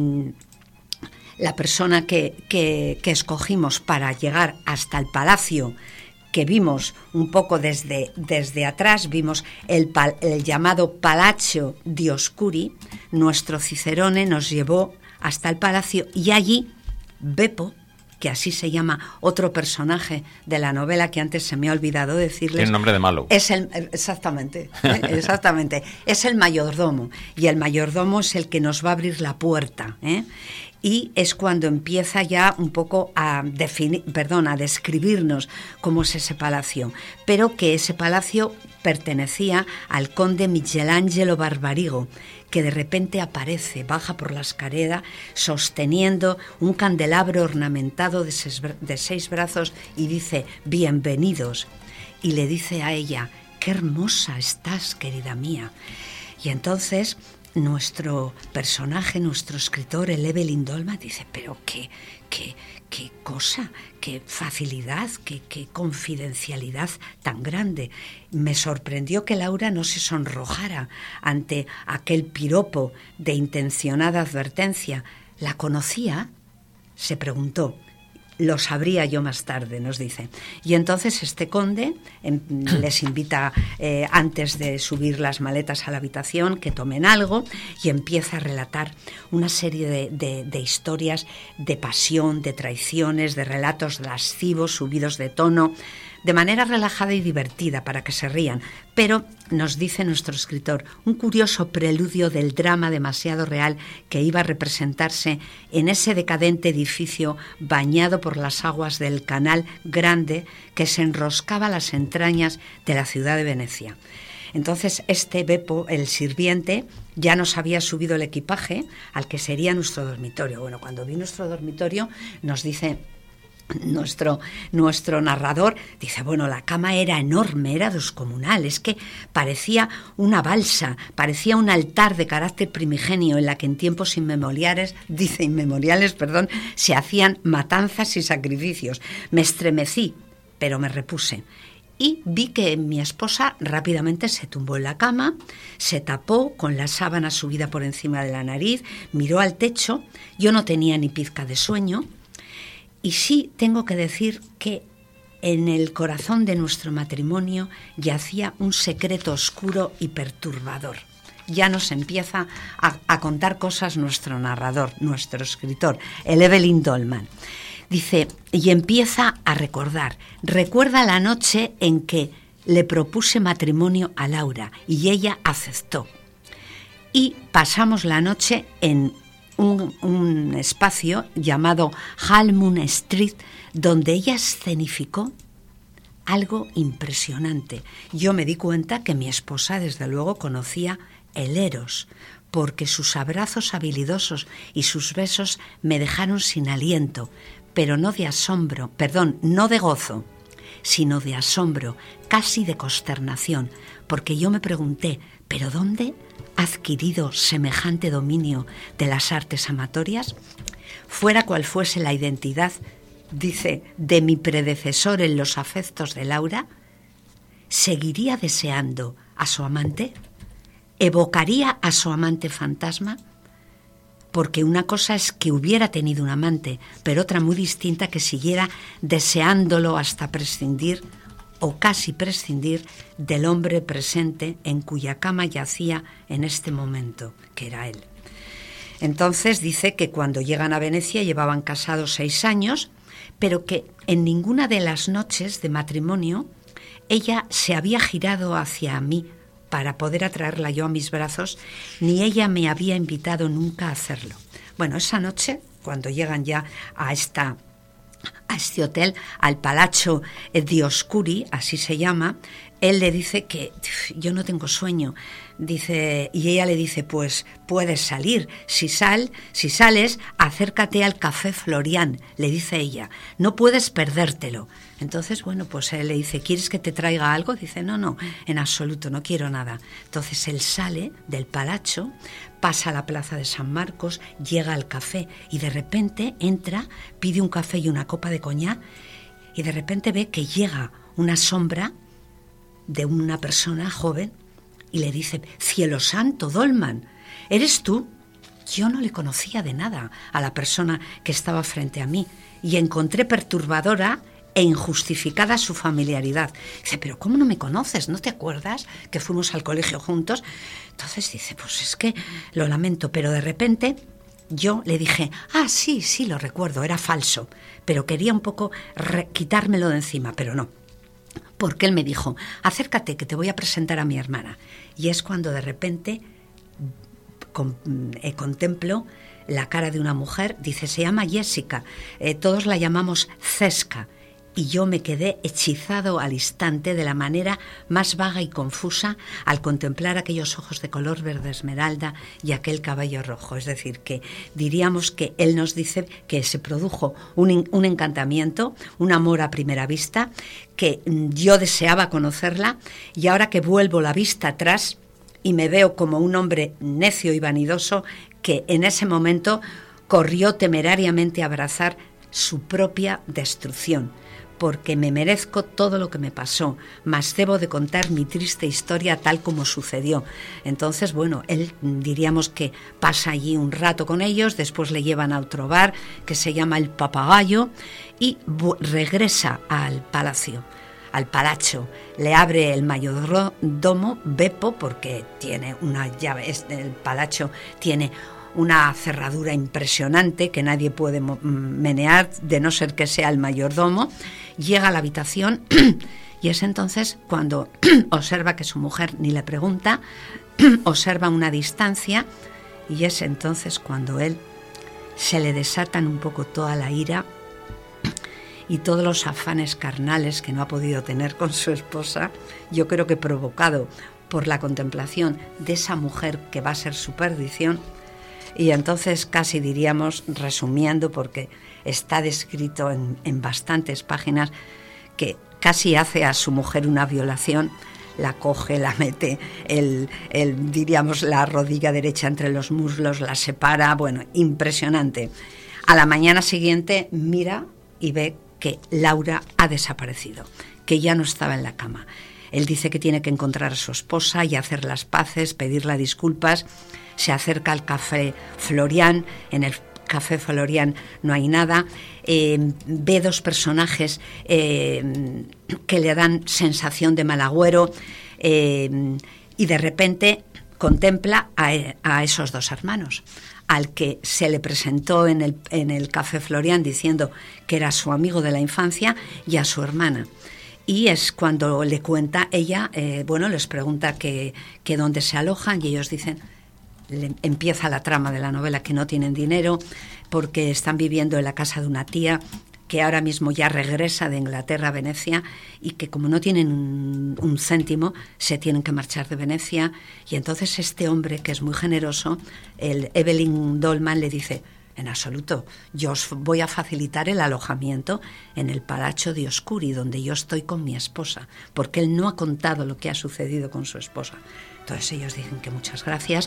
la persona que, que, que escogimos para llegar hasta el palacio, que vimos un poco desde, desde atrás, vimos el, pal, el llamado Palazzo Dioscuri, nuestro Cicerone nos llevó hasta el palacio y allí Beppo, que así se llama otro personaje de la novela que antes se me ha olvidado decirles. Tiene nombre de malo. Es el, exactamente, ¿eh? exactamente. Es el mayordomo, y el mayordomo es el que nos va a abrir la puerta, ¿eh? Y es cuando empieza ya un poco a definir, perdón, a describirnos cómo es ese palacio, pero que ese palacio pertenecía al conde Michelangelo Barbarigo, que de repente aparece, baja por la escalera sosteniendo un candelabro ornamentado de seis, de seis brazos y dice, bienvenidos. Y le dice a ella, qué hermosa estás, querida mía. Y entonces nuestro personaje, nuestro escritor, el Evelyn Dolma, dice, pero qué, qué, qué cosa, qué facilidad, qué, qué confidencialidad tan grande. Me sorprendió que Laura no se sonrojara ante aquel piropo de intencionada advertencia. ¿La conocía? Se preguntó. Lo sabría yo más tarde, nos dice. Y entonces este conde eh, les invita, eh, antes de subir las maletas a la habitación, que tomen algo, y empieza a relatar una serie de, de, de historias de pasión, de traiciones, de relatos lascivos, subidos de tono. de manera relajada y divertida para que se rían, pero, nos dice nuestro escritor, un curioso preludio del drama demasiado real que iba a representarse en ese decadente edificio bañado por las aguas del Canal Grande que se enroscaba a las entrañas de la ciudad de Venecia. Entonces este Beppo, el sirviente, ya nos había subido el equipaje al que sería nuestro dormitorio. Bueno, cuando vi nuestro dormitorio, nos dice nuestro, nuestro narrador, dice, bueno, la cama era enorme, era descomunal, es que parecía una balsa, parecía un altar de carácter primigenio en la que en tiempos inmemoriales, dice inmemoriales, perdón, se hacían matanzas y sacrificios. Me estremecí, pero me repuse. Y vi que mi esposa rápidamente se tumbó en la cama, se tapó con la sábana subida por encima de la nariz, miró al techo. Yo no tenía ni pizca de sueño. Y sí tengo que decir que en el corazón de nuestro matrimonio yacía un secreto oscuro y perturbador. Ya nos empieza a, a contar cosas nuestro narrador, nuestro escritor, el Evelyn Dolman. Dice, y empieza a recordar, recuerda la noche en que le propuse matrimonio a Laura y ella aceptó. Y pasamos la noche en un, un espacio llamado Half Moon Street, donde ella escenificó algo impresionante. Yo me di cuenta que mi esposa, desde luego, conocía el Eros, porque sus abrazos habilidosos y sus besos me dejaron sin aliento, pero no de asombro, perdón, no de gozo, sino de asombro, casi de consternación, porque yo me pregunté, ¿pero dónde ha adquirido semejante dominio de las artes amatorias? Fuera cual fuese la identidad, dice, de mi predecesor en los afectos de Laura, ¿seguiría deseando a su amante? ¿Evocaría a su amante fantasma? Porque una cosa es que hubiera tenido un amante, pero otra muy distinta que siguiera deseándolo hasta prescindir o casi prescindir del hombre presente en cuya cama yacía en este momento, que era él. Entonces dice que cuando llegan a Venecia llevaban casados seis años, pero que en ninguna de las noches de matrimonio ella se había girado hacia mí para poder atraerla yo a mis brazos, ni ella me había invitado nunca a hacerlo. Bueno, esa noche, cuando llegan ya a, esta, a este hotel, al Palazzo Dioscuri, así se llama, él le dice que yo no tengo sueño, dice, y ella le dice, pues puedes salir, si, sal, si sales, acércate al Café Florian, le dice ella, no puedes perdértelo. Entonces, bueno, pues él le dice, ¿quieres que te traiga algo? Dice, no, no, en absoluto, no quiero nada. Entonces él sale del palacio, pasa a la plaza de San Marcos, llega al café y de repente entra, pide un café y una copa de coñac y de repente ve que llega una sombra de una persona joven y le dice, cielo santo, Dolman, ¿eres tú? Yo no le conocía de nada a la persona que estaba frente a mí y encontré perturbadora e injustificada su familiaridad. Dice, pero ¿cómo no me conoces? ¿No te acuerdas que fuimos al colegio juntos? Entonces dice, pues es que lo lamento, pero de repente yo le dije, ah, sí, sí, lo recuerdo, era falso, pero quería un poco re- quitármelo de encima, pero no. Porque él me dijo, acércate que te voy a presentar a mi hermana. Y es cuando de repente con, eh, contemplo la cara de una mujer, dice, se llama Jessica, eh, todos la llamamos Cesca. Y yo me quedé hechizado al instante de la manera más vaga y confusa al contemplar aquellos ojos de color verde esmeralda y aquel cabello rojo. Es decir, que diríamos que él nos dice que se produjo un, un encantamiento, un amor a primera vista, que yo deseaba conocerla y ahora que vuelvo la vista atrás y me veo como un hombre necio y vanidoso que en ese momento corrió temerariamente a abrazar su propia destrucción. Porque me merezco todo lo que me pasó, mas debo de contar mi triste historia tal como sucedió. Entonces, bueno, él diríamos que pasa allí un rato con ellos, después le llevan a otro bar que se llama El Papagayo y regresa al palacio, al palacio. Le abre el mayordomo Beppo porque tiene una llave, el palacio tiene una cerradura impresionante que nadie puede menear, de no ser que sea el mayordomo. Llega a la habitación y es entonces cuando observa que su mujer ni le pregunta, observa una distancia, y es entonces cuando él se le desatan un poco toda la ira y todos los afanes carnales que no ha podido tener con su esposa, yo creo que provocado por la contemplación de esa mujer que va a ser su perdición. Y entonces casi diríamos, resumiendo, porque está descrito en, en bastantes páginas, que casi hace a su mujer una violación, la coge, la mete, el, el, diríamos, la rodilla derecha entre los muslos, la separa, bueno, impresionante. A la mañana siguiente mira y ve que Laura ha desaparecido, que ya no estaba en la cama. Él dice que tiene que encontrar a su esposa y hacer las paces, pedirle disculpas. Se acerca al Café Florian. En el Café Florian no hay nada. Eh, ve dos personajes eh, que le dan sensación de mal agüero, eh, y de repente contempla a, a esos dos hermanos, al que se le presentó en el, en el Café Florian diciendo que era su amigo de la infancia, y a su hermana. Y es cuando le cuenta ella, eh, bueno, les pregunta que, que dónde se alojan, y ellos dicen, le, empieza la trama de la novela, que no tienen dinero porque están viviendo en la casa de una tía que ahora mismo ya regresa de Inglaterra a Venecia, y que como no tienen un, un céntimo, se tienen que marchar de Venecia. Y entonces este hombre, que es muy generoso, el Evelyn Dolman, le dice: en absoluto, yo os voy a facilitar el alojamiento en el Palazzo di Oscuri, donde yo estoy con mi esposa, porque él no ha contado lo que ha sucedido con su esposa. Entonces ellos dicen que muchas gracias.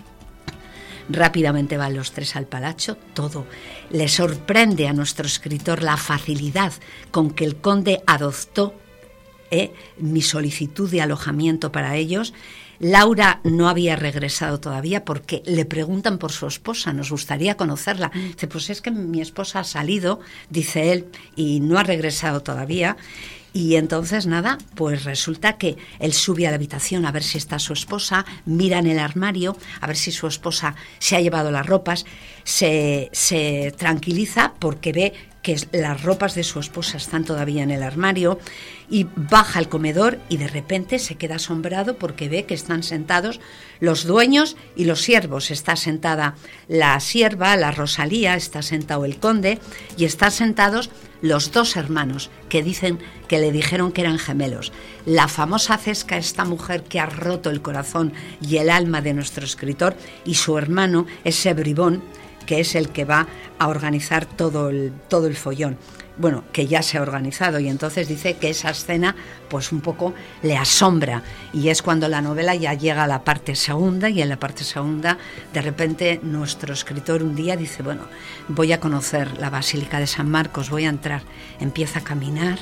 Rápidamente van los tres al palazzo. Todo le sorprende a nuestro escritor la facilidad con que el conde adoptó eh, mi solicitud de alojamiento para ellos. Laura no había regresado todavía porque le preguntan por su esposa, nos gustaría conocerla. Dice, pues es que mi esposa ha salido, dice él, y no ha regresado todavía. Y entonces nada, pues resulta que él sube a la habitación a ver si está su esposa, mira en el armario a ver si su esposa se ha llevado las ropas, se, se tranquiliza porque ve que las ropas de su esposa están todavía en el armario, y baja al comedor y de repente se queda asombrado porque ve que están sentados los dueños y los siervos. Está sentada la sierva, la Rosalía, está sentado el conde y están sentados los dos hermanos que dicen que le dijeron que eran gemelos. La famosa Cesca, esta mujer que ha roto el corazón y el alma de nuestro escritor, y su hermano, ese bribón, que es el que va a organizar todo el, todo el follón. Bueno, que ya se ha organizado, y entonces dice que esa escena pues un poco le asombra, y es cuando la novela ya llega a la parte segunda, y en la parte segunda de repente nuestro escritor un día dice, bueno, voy a conocer la Basílica de San Marcos, voy a entrar, empieza a caminar,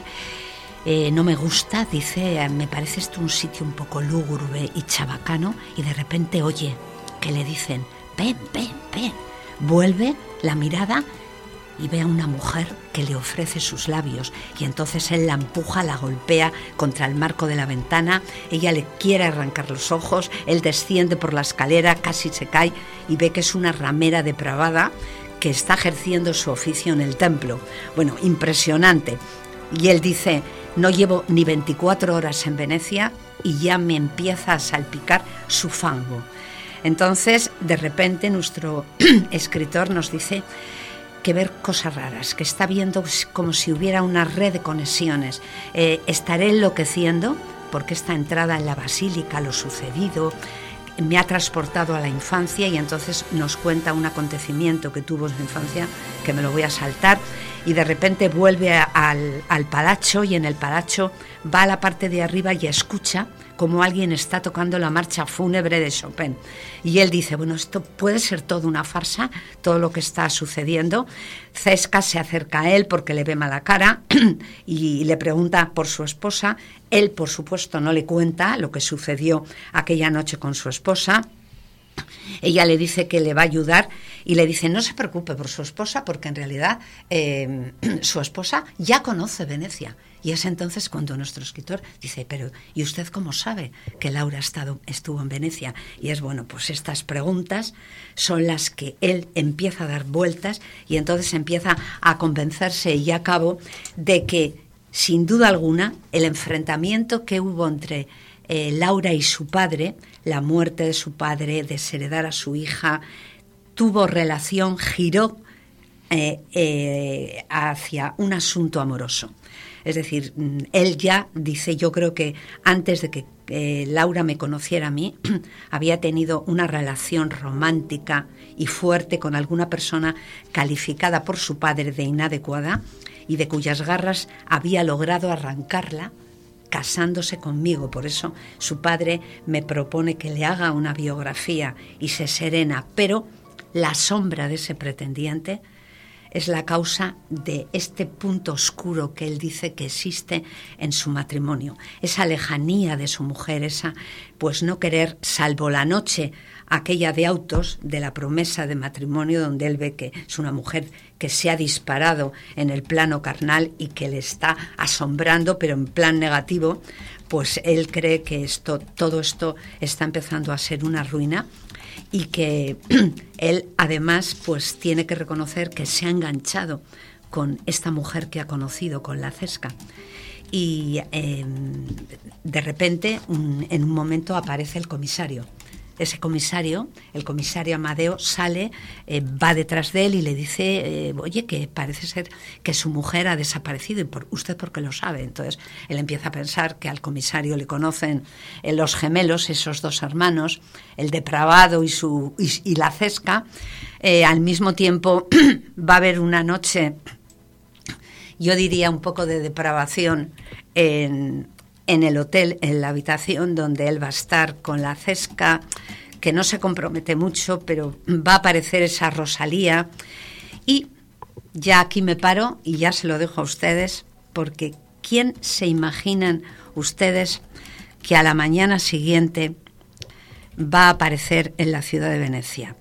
eh, no me gusta, dice, me parece esto un sitio un poco lúgubre y chabacano, y de repente oye que le dicen, ven, ven, ven, vuelve la mirada y ve a una mujer que le ofrece sus labios, y entonces él la empuja, la golpea contra el marco de la ventana, ella le quiere arrancar los ojos, él desciende por la escalera, casi se cae y ve que es una ramera depravada que está ejerciendo su oficio en el templo. Bueno, impresionante. Y él dice, no llevo ni veinticuatro horas en Venecia y ya me empieza a salpicar su fango. Entonces, de repente, nuestro escritor nos dice que ver cosas raras, que está viendo como si hubiera una red de conexiones. Eh, estaré enloqueciendo porque esta entrada en la basílica, lo sucedido, me ha transportado a la infancia, y entonces nos cuenta un acontecimiento que tuvo en su infancia, que me lo voy a saltar, y de repente vuelve a, al, al palazzo, y en el palazzo va a la parte de arriba y escucha como alguien está tocando la marcha fúnebre de Chopin. Y él dice, bueno, esto puede ser todo una farsa, todo lo que está sucediendo. Cesca se acerca a él porque le ve mala cara y le pregunta por su esposa. Él, por supuesto, no le cuenta lo que sucedió aquella noche con su esposa. ella le dice que le va a ayudar y le dice no se preocupe por su esposa porque en realidad eh, su esposa ya conoce Venecia. Y es entonces cuando nuestro escritor dice, pero ¿y usted cómo sabe que Laura ha estado, estuvo en Venecia? Y es bueno, pues estas preguntas son las que él empieza a dar vueltas y entonces empieza a convencerse y a cabo de que, sin duda alguna, el enfrentamiento que hubo entre eh, Laura y su padre, la muerte de su padre, desheredar a su hija, tuvo relación, giró eh, eh, hacia un asunto amoroso. Es decir, él ya dice, yo creo que antes de que eh, Laura me conociera a mí, había tenido una relación romántica y fuerte con alguna persona calificada por su padre de inadecuada y de cuyas garras había logrado arrancarla casándose conmigo. Por eso su padre me propone que le haga una biografía y se serena, pero la sombra de ese pretendiente es la causa de este punto oscuro que él dice que existe en su matrimonio, esa lejanía de su mujer, esa pues no querer, salvo la noche aquella de autos de la promesa de matrimonio, donde él ve que es una mujer que se ha disparado en el plano carnal y que le está asombrando, pero en plan negativo, pues él cree que esto, todo esto está empezando a ser una ruina. Y que él además pues tiene que reconocer que se ha enganchado con esta mujer que ha conocido, con la Cesca. Y eh, de repente un, en un momento aparece el comisario. Ese comisario, el comisario Amadeo, sale, eh, va detrás de él y le dice, eh, oye, que parece ser que su mujer ha desaparecido y por, usted porque lo sabe. Entonces él empieza a pensar que al comisario le conocen eh, los gemelos, esos dos hermanos, el depravado y, su, y, y la Cesca. Eh, al mismo tiempo va a haber una noche, yo diría un poco de depravación en... en el hotel, en la habitación donde él va a estar con la Cesca, que no se compromete mucho, pero va a aparecer esa Rosalía. Y ya aquí me paro y ya se lo dejo a ustedes, porque ¿quién se imaginan ustedes que a la mañana siguiente va a aparecer en la ciudad de Venecia?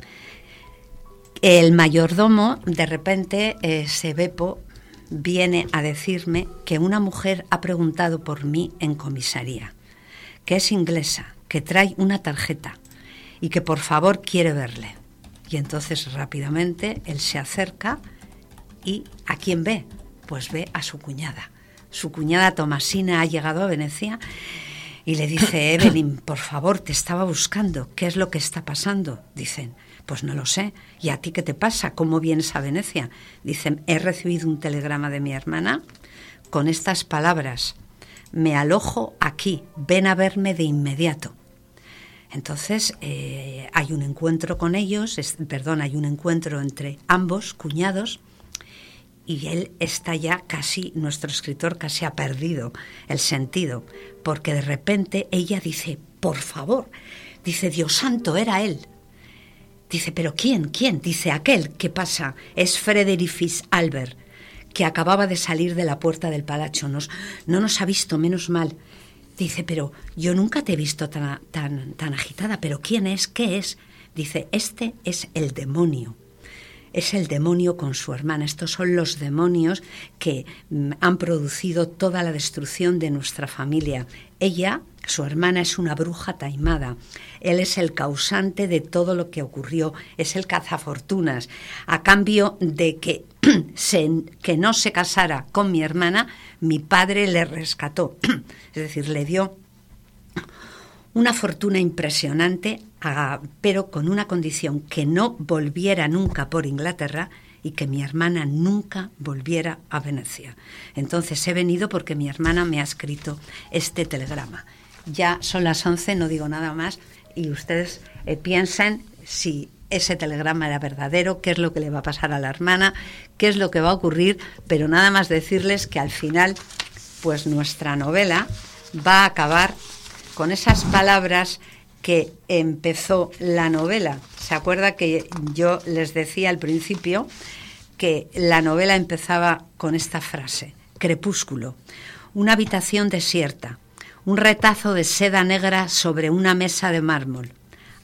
El mayordomo, de repente, eh, Sebepo, viene a decirme que una mujer ha preguntado por mí en comisaría, que es inglesa, que trae una tarjeta y que por favor quiere verle. Y entonces rápidamente él se acerca y ¿a quién ve? Pues ve a su cuñada. Su cuñada Tomasina ha llegado a Venecia y le dice, Evelyn, por favor, te estaba buscando, ¿qué es lo que está pasando? Dicen, pues no lo sé. ¿Y a ti qué te pasa? ¿Cómo vienes a Venecia? Dicen, he recibido un telegrama de mi hermana con estas palabras, me alojo aquí, ven a verme de inmediato. Entonces eh, hay un encuentro con ellos, es, perdón, hay un encuentro entre ambos cuñados y él está ya casi, nuestro escritor casi ha perdido el sentido, porque de repente ella dice, por favor, dice, Dios santo, era él. Dice, ¿pero quién? ¿Quién? Dice, aquel, ¿qué pasa? Es Frederick Fitz-Albert, que acababa de salir de la puerta del palacio. Nos, no nos ha visto, menos mal. Dice, pero yo nunca te he visto tan, tan, tan agitada. ¿Pero quién es? ¿Qué es? Dice, este es el demonio. Es el demonio con su hermana. Estos son los demonios que mm, han producido toda la destrucción de nuestra familia. Ella, su hermana, es una bruja taimada. Él es el causante de todo lo que ocurrió. Es el cazafortunas. A cambio de que, se, que no se casara con mi hermana, mi padre le rescató. Es decir, le dio una fortuna impresionante, a, pero con una condición, que no volviera nunca por Inglaterra y que mi hermana nunca volviera a Venecia. Entonces he venido porque mi hermana me ha escrito este telegrama. Ya son las once, no digo nada más, y ustedes eh, piensen si ese telegrama era verdadero, qué es lo que le va a pasar a la hermana, qué es lo que va a ocurrir, pero nada más decirles que al final, pues nuestra novela va a acabar con esas palabras que empezó la novela. ¿Se acuerda que yo les decía al principio que la novela empezaba con esta frase? Crepúsculo, una habitación desierta, un retazo de seda negra sobre una mesa de mármol.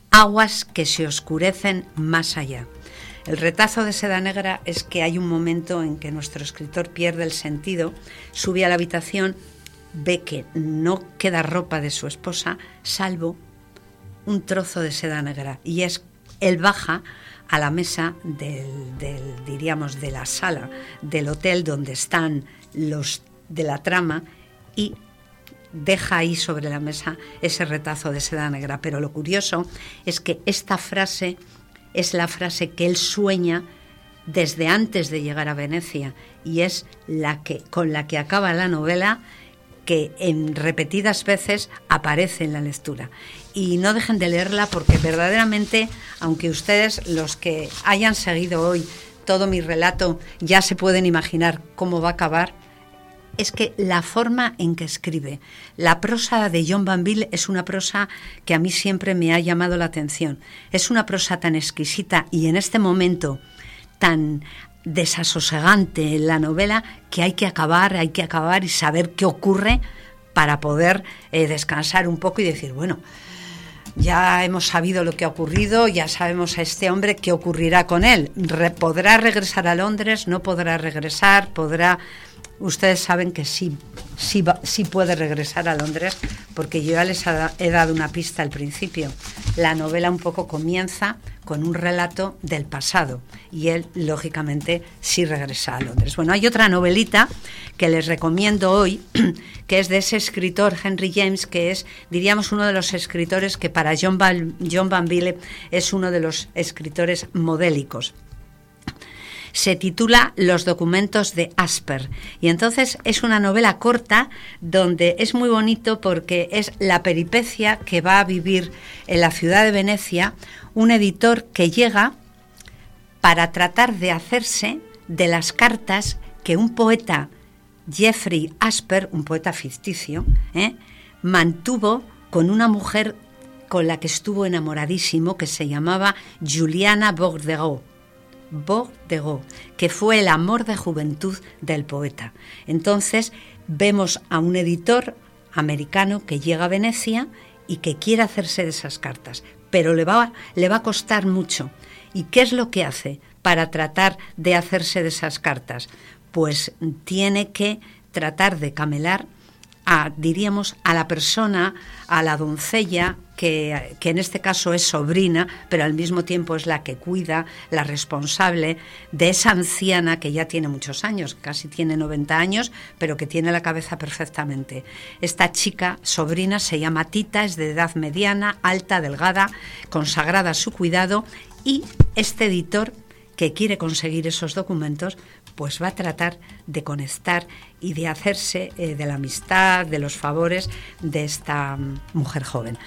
aguas que se oscurecen más allá. El retazo de seda negra es que hay un momento en que nuestro escritor pierde el sentido, sube a la habitación, ve que no queda ropa de su esposa, salvo un trozo de seda negra. Y es, él baja a la mesa del, del, diríamos, de la sala del hotel donde están los de la trama y deja ahí sobre la mesa ese retazo de seda negra. Pero lo curioso es que esta frase es la frase que él sueña desde antes de llegar a Venecia y es la que, con la que acaba la novela, que en repetidas veces aparece en la lectura. Y no dejen de leerla porque verdaderamente, aunque ustedes, los que hayan seguido hoy todo mi relato, ya se pueden imaginar cómo va a acabar, es que la forma en que escribe, la prosa de John Banville es una prosa que a mí siempre me ha llamado la atención. Es una prosa tan exquisita y en este momento tan desasosegante en la novela que hay que acabar, hay que acabar y saber qué ocurre para poder eh, descansar un poco y decir, bueno, ya hemos sabido lo que ha ocurrido, ya sabemos a este hombre qué ocurrirá con él. Re- ¿Podrá regresar a Londres? ¿No podrá regresar? ¿Podrá...? Ustedes saben que sí, sí, va, sí puede regresar a Londres, porque yo ya les ha, he dado una pista al principio. La novela un poco comienza con un relato del pasado y él, lógicamente, sí regresa a Londres. Bueno, hay otra novelita que les recomiendo hoy, que es de ese escritor Henry James, que es, diríamos, uno de los escritores que para John, Val, John Banville es uno de los escritores modélicos. Se titula Los documentos de Asper y entonces es una novela corta donde es muy bonito porque es la peripecia que va a vivir en la ciudad de Venecia un editor que llega para tratar de hacerse de las cartas que un poeta, Jeffrey Asper, un poeta ficticio, ¿eh? mantuvo con una mujer con la que estuvo enamoradísimo que se llamaba Juliana Bordeaux. Bordeaux, que fue el amor de juventud del poeta. Entonces vemos a un editor americano que llega a Venecia y que quiere hacerse de esas cartas, pero le va, le va a costar mucho. ¿Y qué es lo que hace para tratar de hacerse de esas cartas? Pues tiene que tratar de camelar a, diríamos, a la persona, a la doncella, que, que en este caso es sobrina, pero al mismo tiempo es la que cuida, la responsable de esa anciana que ya tiene muchos años, casi tiene noventa años, pero que tiene la cabeza perfectamente. Esta chica, sobrina, se llama Tita, es de edad mediana, alta, delgada, consagrada a su cuidado, y este editor que quiere conseguir esos documentos, pues va a tratar de conectar y de hacerse eh, de la amistad, de los favores de esta um, mujer joven.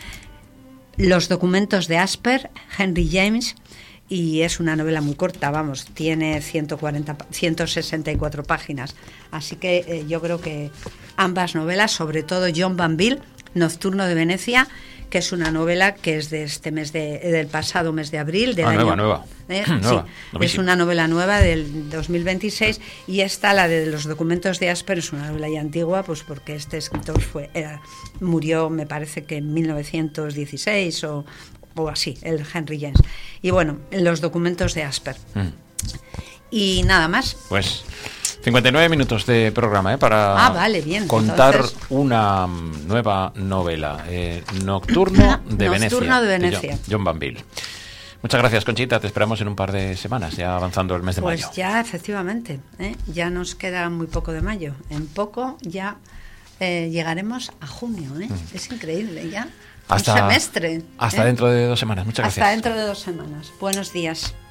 Los documentos de Asper, Henry James, y es una novela muy corta, vamos, tiene ciento cuarenta, ciento sesenta y cuatro páginas, así que eh, yo creo que ambas novelas, sobre todo John Banville, Nocturno de Venecia, que es una novela que es de este mes de, del pasado mes de abril del ah, año. Nueva, nueva. ¿Eh? nueva Sí, es una novela nueva del dos mil veintiséis y esta, la de Los documentos de Asper, es una novela ya antigua, pues porque este escritor fue era, murió, me parece que en mil novecientos dieciséis o, o así, el Henry James. Y bueno, Los documentos de Asper. Mm. Y nada más. Pues cincuenta y nueve minutos de programa, ¿eh? Para ah, vale, bien. contar Entonces, una nueva novela, eh, Nocturno de Nocturno Venecia. Nocturno de Venecia. De John, John Banville. Muchas gracias, Conchita. Te esperamos en un par de semanas, ya avanzando el mes de pues mayo. Pues ya, efectivamente, ¿eh? Ya nos queda muy poco de mayo. En poco ya eh, llegaremos a junio, ¿eh? Mm. Es increíble, ya. Hasta, un semestre. Hasta ¿eh? dentro de dos semanas. Muchas gracias. Hasta dentro de dos semanas. Buenos días.